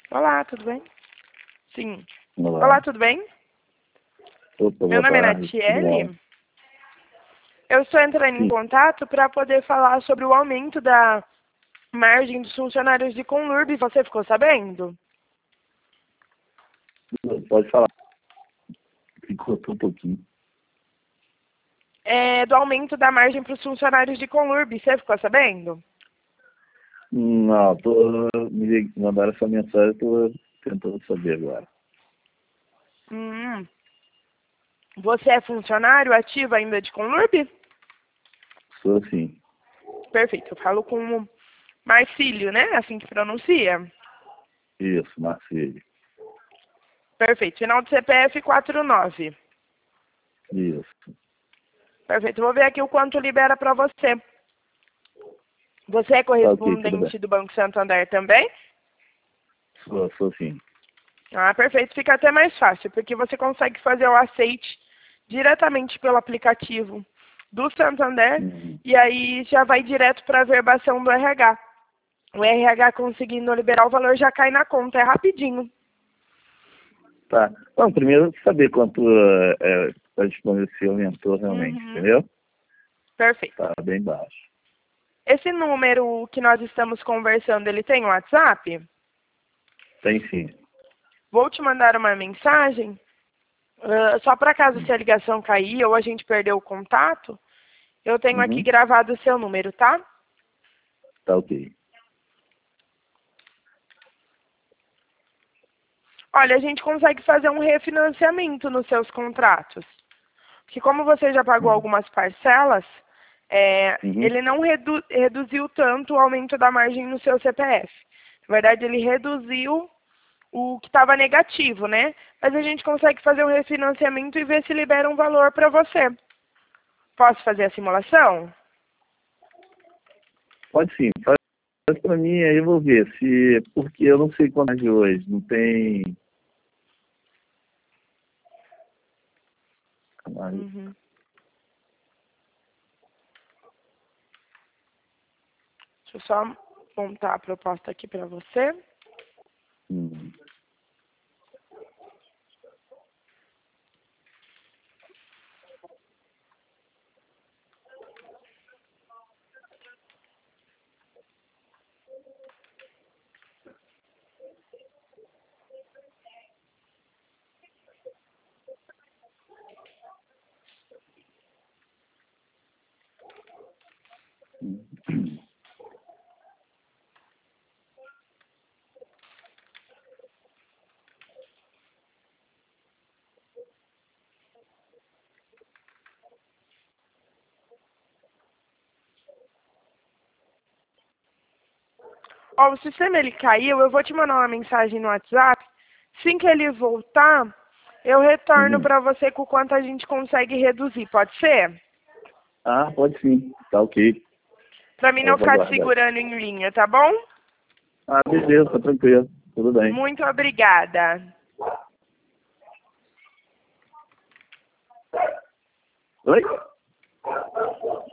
Olá, tudo bem? Sim. Olá. Olá, tudo bem? Opa, Meu boa nome é tarde. Tudo bom? Natiele. Eu estou entrando em Sim. contato para poder falar sobre o aumento da margem dos funcionários de Conlurb. Você ficou sabendo? Pode falar. Ficou um pouquinho. Do aumento da margem para os funcionários de Conlurb. Você ficou sabendo? Não, me mandaram essa mensagem, estou tentando saber agora. Hum. Você é funcionário ativo ainda de Conlurb? Sou assim. Perfeito. Eu falo com o Marcílio, né? Assim que pronuncia. Isso, Marcelo. Perfeito. Final do CPF 49. Isso. Perfeito. Vou ver aqui o quanto libera para você. Você é Tá ok, tudo bem. correspondente do Banco Santander também? Sou sim. Ah, perfeito. Fica até mais fácil, porque você consegue fazer o aceite diretamente pelo aplicativo do Santander e aí já vai direto para a verbação do RH. O RH conseguindo liberar o valor já cai na conta, é rapidinho. Tá. Bom, primeiro saber quanto a disponível aumentou realmente, Uhum. entendeu? Perfeito. Tá bem baixo. Esse número que nós estamos conversando, ele tem WhatsApp? Tem sim. Vou te mandar uma mensagem, só para caso se a ligação cair ou a gente perder o contato, eu tenho aqui Uhum. gravado o seu número, tá? Tá ok. Olha, a gente consegue fazer um refinanciamento nos seus contratos. Porque como você já pagou algumas parcelas, Uhum. ele não reduziu tanto o aumento da margem no seu CPF. Na verdade, ele reduziu o que estava negativo, né? Mas a gente consegue fazer um refinanciamento e ver se libera um valor para você. Posso fazer a simulação? Pode sim. Faz para mim aí eu vou ver se. Porque eu não sei quanto é de hoje. Não tem. Uhum. Deixa eu só montar a proposta aqui para você. Hum. Ó, o sistema ele caiu, eu vou te mandar uma mensagem no WhatsApp. Assim que ele voltar, eu retorno Uhum. para você com o quanto a gente consegue reduzir, pode ser? Ah, pode sim. Tá ok. Para mim Eu não vou ficar te aguardar. segurando em linha, tá bom? Ah, beleza, tá tranquilo. Tudo bem. Muito obrigada. Oi?